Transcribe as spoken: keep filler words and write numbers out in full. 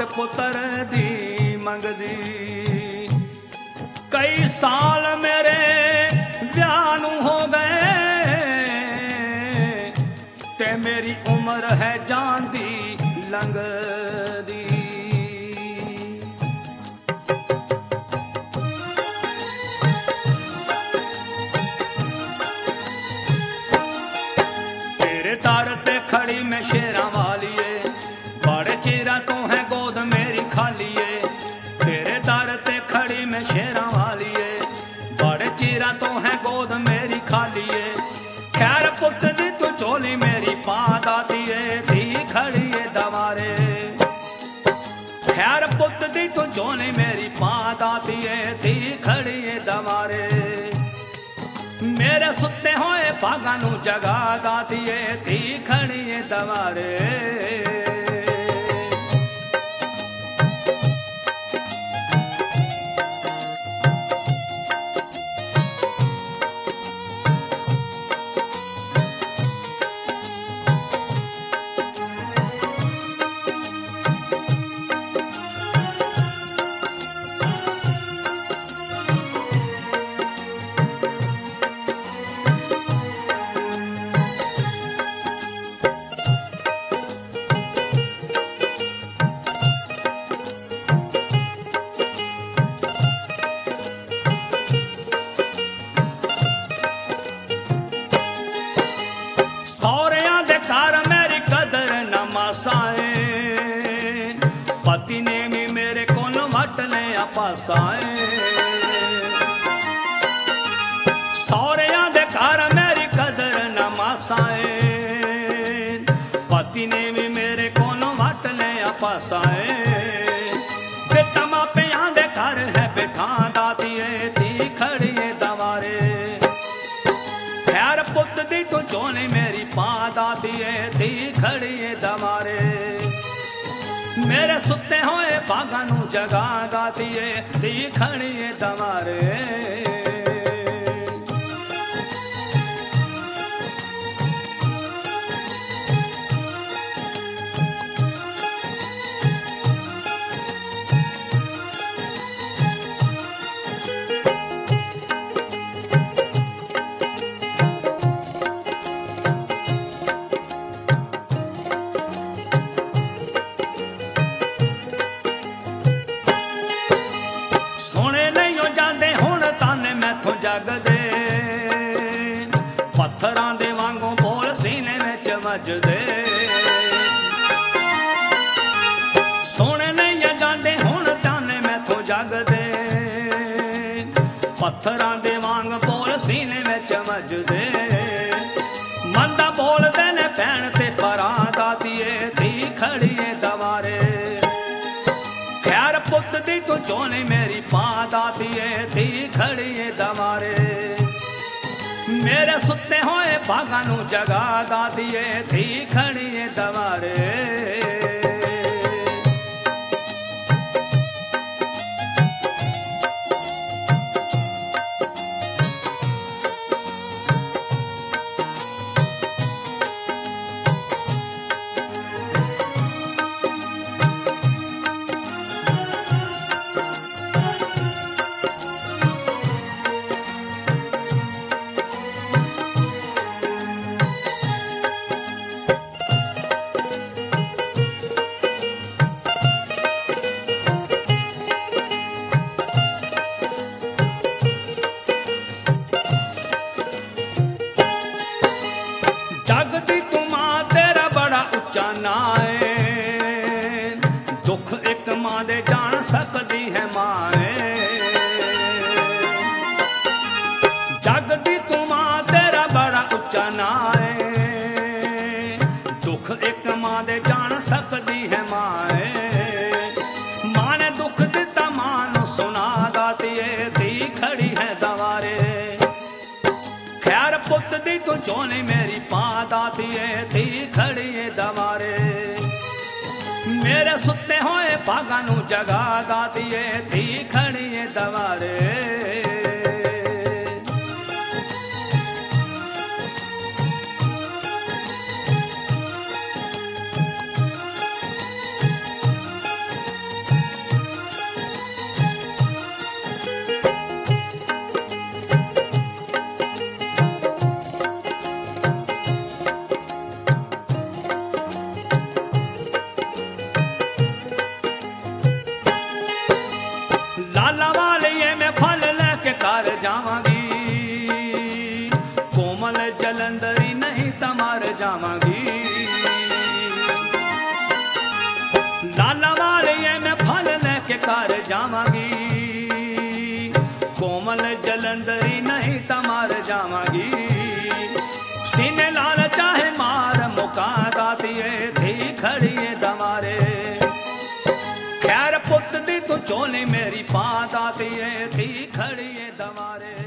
पुत्र दी मंगदी। कई साल मेरे ब्याह नूं हो गए ते मेरी उम्र है जान दी लंघदी। तेरे दर ते खड़ी मैं शेरां वालिए, बड़े चिरा तो है गोद मेरी खालिए। तेरे दर ते खड़ी मैं शेरां वालिए, बड़े चिरा तो है गोद मेरी खालिए। खैर पुत दी तू झोली मेरी पा दातिए, धी खड़िए दवारे। खैर पुत दी तू झोली मेरी पा दातिए, धी खड़िए दवारे। मेरे सुते होए भागा नू जगा दातिए, धी खड़िए दवारे। सौरियां दे घर मेरी कदर न मासाए, पति ने भी मेरे कोल वटने पासाए। सौरियां दे घर मेरी कदर न मासाए, पति ने भी मेरे कोल वटने पासाए। बेटा मापियां दे घर है बैठा दातिए, धी खड़िए दवारे। खैर पुत दी तू झोली मेरी पा दातिए, धी खड़िए दवारे। मेरे सुते होए भागा नू जगा दातिए, धी खड़िए दवारे। जगदे पत्थरां दे वांगू बोल सीने विच वजदे। सोने नहीं जांदे हुण ताने मैथों जगदे, पत्थरां दे वांग बोल सीने विच वजदे। मंदा बोलदे ने भैण ते परां दातिए, धी खड़िए दवारे। खैर पुत दी तू झोली मेरी पा दातिए, धी खड़िए दवारे। मेरे सुते होए भागा नू जगा दातिए, धी खड़िए दवारे। जगदी तू मां तेरा बड़ा उच्चा नाए, दुख एक मां दे जान सकदी है माए। जगदी तू मां तेरा बड़ा उच्चा नाए, दुख एक मां दे जान सकदी है माए। मां ने दुख दिता मां नू सुना दातिए, धी खड़ी है दवारे। खैर पुत दी तू झोली मेरी पा दातिए, धी खड़िए दवारे। मेरे सुते होए भागा नू जगा दातिए, धी खड़िए दवारे। ਜਾਵਾਂਗੀ ਕੋਮਲ ਜਲੰਧਰੀ ਨਹੀਂ ਤਾਂ ਮਰ ਜਾਵਾਂਗੀ ਲਾਲਾ ਵਾਲੀਏ ਮੈਂ ਫਲ ਲੈ ਕੇ ਘਰ ਜਾਵਾਂਗੀ ਕੋਮਲ ਜਲੰਧਰੀ ਨਹੀਂ ਤਾਂ ਮਰ ਜਾਵਾਂਗੀ ਸੀਨੇ ਲਾਲ ਚਾਹੇ ਮਾਰ ਮੁਕਾ ਦਾਤੀਏ ਥੀ ਖੜੀਏ ਦਵਾਰੇ ਖੈਰ ਪੁੱਤ ਦੀ ਤੂੰ ਝੋਲੀ ਮੇਰੀ ਪਾ ਦਾਤੀਏ ਥੀ ਖੜੀਏ ਦਵਾਰੇ